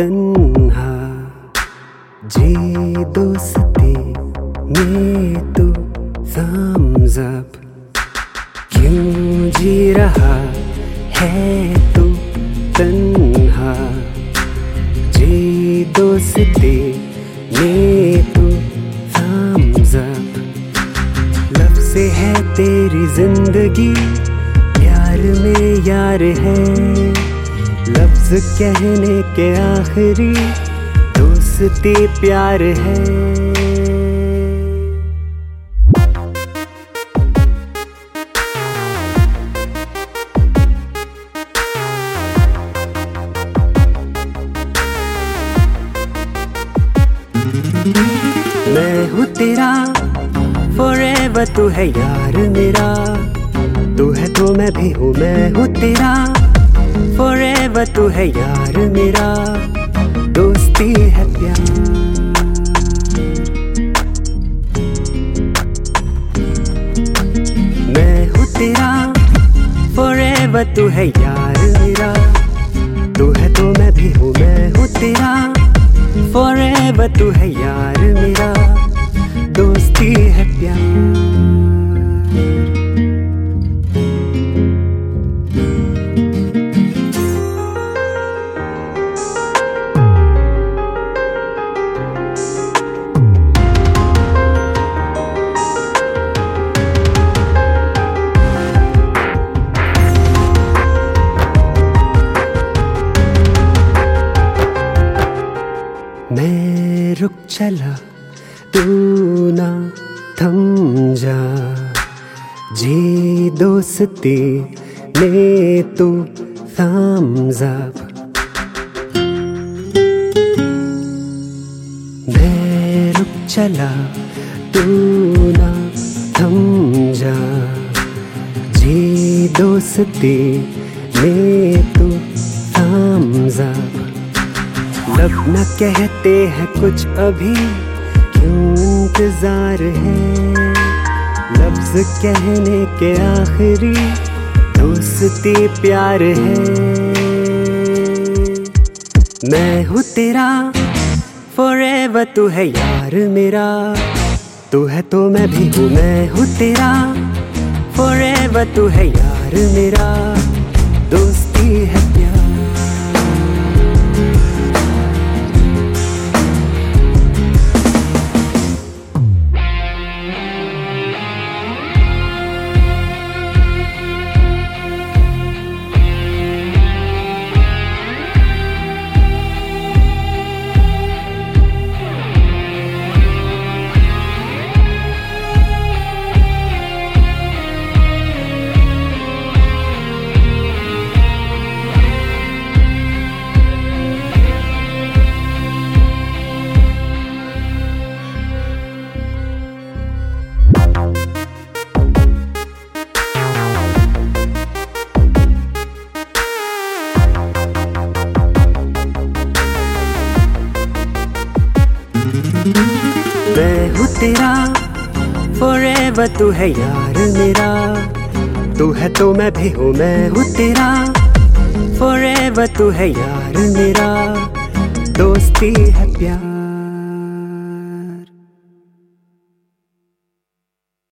तन्हा, जी दोस्ती में तू thumbs up। क्यों जी रहा है तू तन्हा, जी दोस्ती में तू thumbs up। लफ्ज़ है तेरी जिंदगी, प्यार में यार है, लफ्ज़ कहने के आखिरी दोस्ती प्यार है। मैं हूँ तेरा forever, तू है यार मेरा, तू है तो मैं भी हूँ। मैं हूँ तेरा forever, तू है यार मेरा, दोस्ती है प्यार। मैं हूँ तेरा forever, तू है यार मेरा, तू है तो मैं भी हूँ। मैं हूँ तेरा forever, तू है यार मेरा, दोस्ती है प्यार। मैं रुक चला, तू ना थम जा, जी दोस्ती में तू thumbs up। मैं रुक चला, तू ना थम जा, जी दोस्ती में तू thumbs up। लब न कहते हैं कुछ अभी, क्यों इंतजार है, लफ्ज़ कहने के आखिरी दोस्ती प्यार है। मैं हूँ तेरा forever, तू है यार मेरा, तू है तो मैं भी हूँ। मैं हूँ तेरा forever, तू है यार मेरा, दोस्ती है प्यार। मैं हूँ तेरा forever, तू है यार मेरा, तू है तो मैं भी हूँ। मैं हूँ तेरा forever, तू है यार मेरा, दोस्ती है प्यार।